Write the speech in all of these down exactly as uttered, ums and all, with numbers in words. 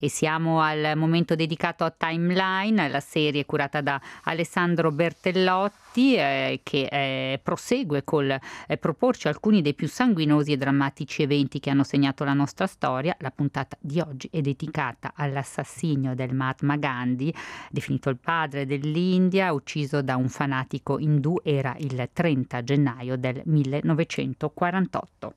E siamo al momento dedicato a Timeline, la serie curata da Alessandro Bertellotti, eh, che eh, prosegue col eh, proporci alcuni dei più sanguinosi e drammatici eventi che hanno segnato la nostra storia. La puntata di oggi è dedicata all'assassinio del Mahatma Gandhi, definito il padre dell'India, ucciso da un fanatico indù. Era il trenta gennaio del millenovecentoquarantotto.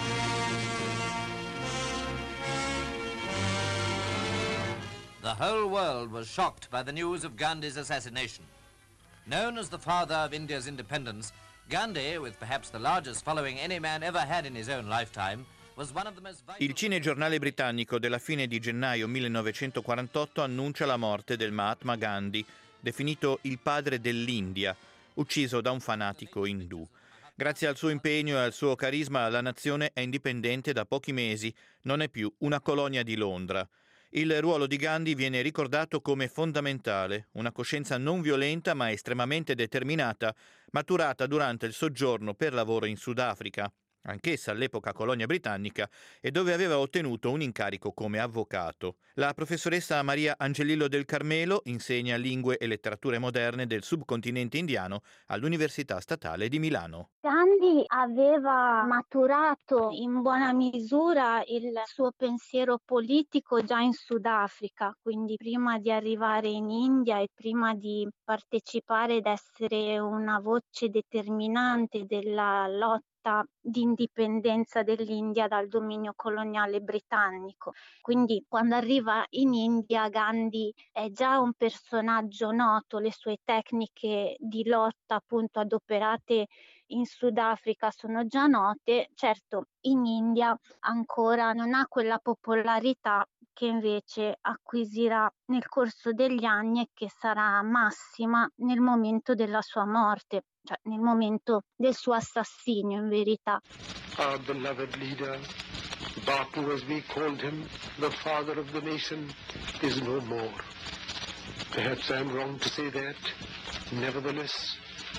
The whole world was shocked by the news of Gandhi's assassination. Known as the father of India's independence, Gandhi, with perhaps the largest following any man ever had in his own lifetime, was one of the most vital... Il cinegiornale britannico della fine di gennaio millenovecentoquarantotto annuncia la morte del Mahatma Gandhi, definito il padre dell'India, ucciso da un fanatico indù. Grazie al suo impegno e al suo carisma, la nazione è indipendente da pochi mesi, non è più una colonia di Londra. Il ruolo di Gandhi viene ricordato come fondamentale, una coscienza non violenta ma estremamente determinata, maturata durante il soggiorno per lavoro in Sudafrica, anch'essa all'epoca colonia britannica, e dove aveva ottenuto un incarico come avvocato. La professoressa Maria Angelillo del Carmelo insegna lingue e letterature moderne del subcontinente indiano all'Università Statale di Milano. Gandhi aveva maturato in buona misura il suo pensiero politico già in Sudafrica, quindi prima di arrivare in India e prima di partecipare ed essere una voce determinante della lotta di indipendenza dell'India dal dominio coloniale britannico. Quindi quando arriva in India Gandhi è già un personaggio noto, le sue tecniche di lotta appunto adoperate in Sudafrica sono già note. Certo, in India ancora non ha quella popolarità che invece acquisirà nel corso degli anni e che sarà massima nel momento della sua morte, cioè nel momento del suo assassinio in verità. Our beloved leader, Bapu as we called him, the father of the nation, is no more. Perhaps I'm wrong to say that. Nevertheless,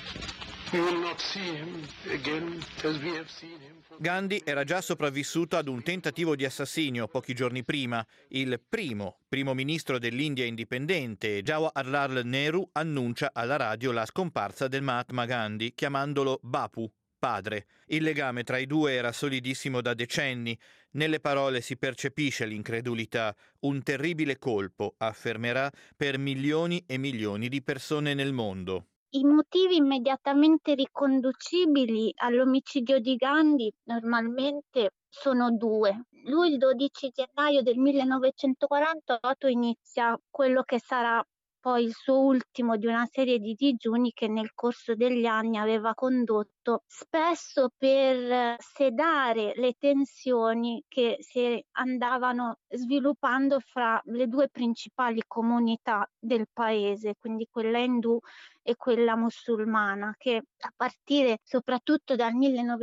we will not see him again as we have seen him. Gandhi era già sopravvissuto ad un tentativo di assassinio pochi giorni prima. Il primo primo ministro dell'India indipendente, Jawaharlal Nehru, annuncia alla radio la scomparsa del Mahatma Gandhi, chiamandolo Bapu, padre. Il legame tra i due era solidissimo da decenni. Nelle parole si percepisce l'incredulità. Un terribile colpo, affermerà, per milioni e milioni di persone nel mondo. I motivi immediatamente riconducibili all'omicidio di Gandhi normalmente sono due. Lui il dodici gennaio del millenovecentoquarantotto inizia quello che sarà poi il suo ultimo di una serie di digiuni che nel corso degli anni aveva condotto spesso per sedare le tensioni che si andavano sviluppando fra le due principali comunità del paese, quindi quella indù e quella musulmana, che a partire soprattutto dal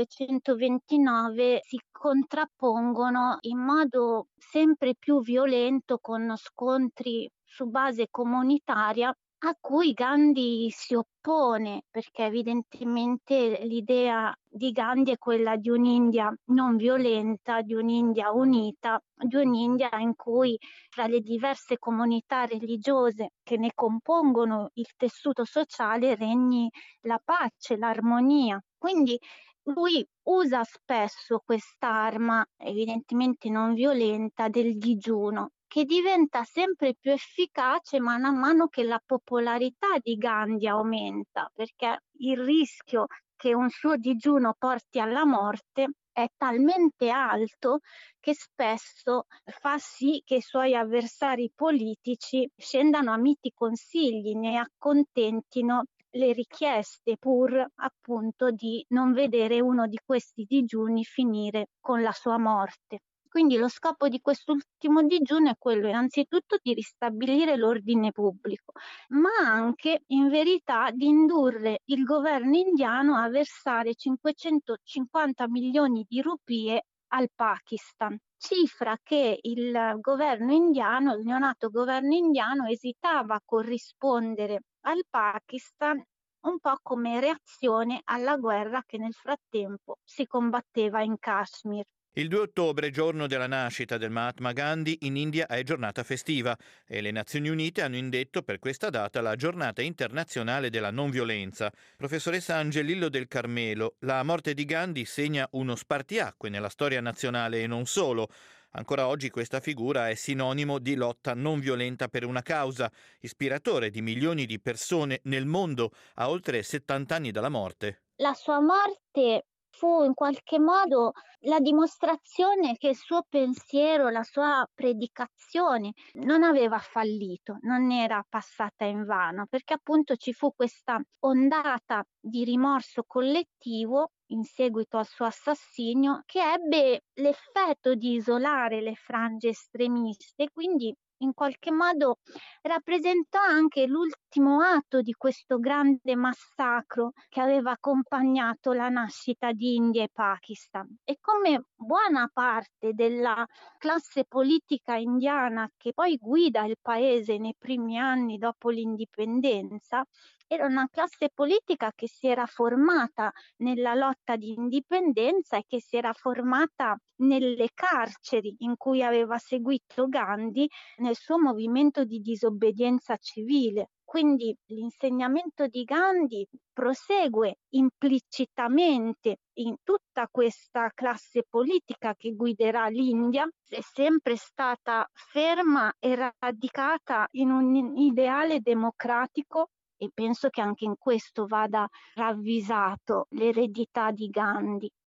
millenovecentoventinove si contrappongono in modo sempre più violento con scontri su base comunitaria a cui Gandhi si oppone, perché evidentemente l'idea di Gandhi è quella di un'India non violenta, di un'India unita, di un'India in cui fra le diverse comunità religiose che ne compongono il tessuto sociale regni la pace, l'armonia. Quindi lui usa spesso quest'arma, evidentemente non violenta, del digiuno, che diventa sempre più efficace man mano che la popolarità di Gandhi aumenta, perché il rischio che un suo digiuno porti alla morte è talmente alto che spesso fa sì che i suoi avversari politici scendano a miti consigli, ne accontentino le richieste pur appunto di non vedere uno di questi digiuni finire con la sua morte. Quindi lo scopo di quest'ultimo digiuno è quello innanzitutto di ristabilire l'ordine pubblico, ma anche in verità di indurre il governo indiano a versare cinquecentocinquanta milioni di rupie al Pakistan, cifra che il governo indiano, il neonato governo indiano, esitava a corrispondere al Pakistan un po' come reazione alla guerra che nel frattempo si combatteva in Kashmir. Il due ottobre, giorno della nascita del Mahatma Gandhi, in India è giornata festiva e le Nazioni Unite hanno indetto per questa data la giornata internazionale della non violenza. Professoressa Angelillo del Carmelo, la morte di Gandhi segna uno spartiacque nella storia nazionale e non solo. Ancora oggi questa figura è sinonimo di lotta non violenta per una causa, ispiratore di milioni di persone nel mondo a oltre settanta anni dalla morte. La sua morte fu in qualche modo la dimostrazione che il suo pensiero, la sua predicazione non aveva fallito, non era passata invano, perché appunto ci fu questa ondata di rimorso collettivo in seguito al suo assassinio che ebbe l'effetto di isolare le frange estremiste, quindi in qualche modo rappresentò anche l'ultimo atto di questo grande massacro che aveva accompagnato la nascita di India e Pakistan. E come buona parte della classe politica indiana che poi guida il paese nei primi anni dopo l'indipendenza, era una classe politica che si era formata nella lotta di indipendenza e che si era formata nelle carceri in cui aveva seguito Gandhi nel suo movimento di disobbedienza civile. Quindi l'insegnamento di Gandhi prosegue implicitamente in tutta questa classe politica che guiderà l'India, è sempre stata ferma e radicata in un ideale democratico e penso che anche in questo vada ravvisato l'eredità di Gandhi.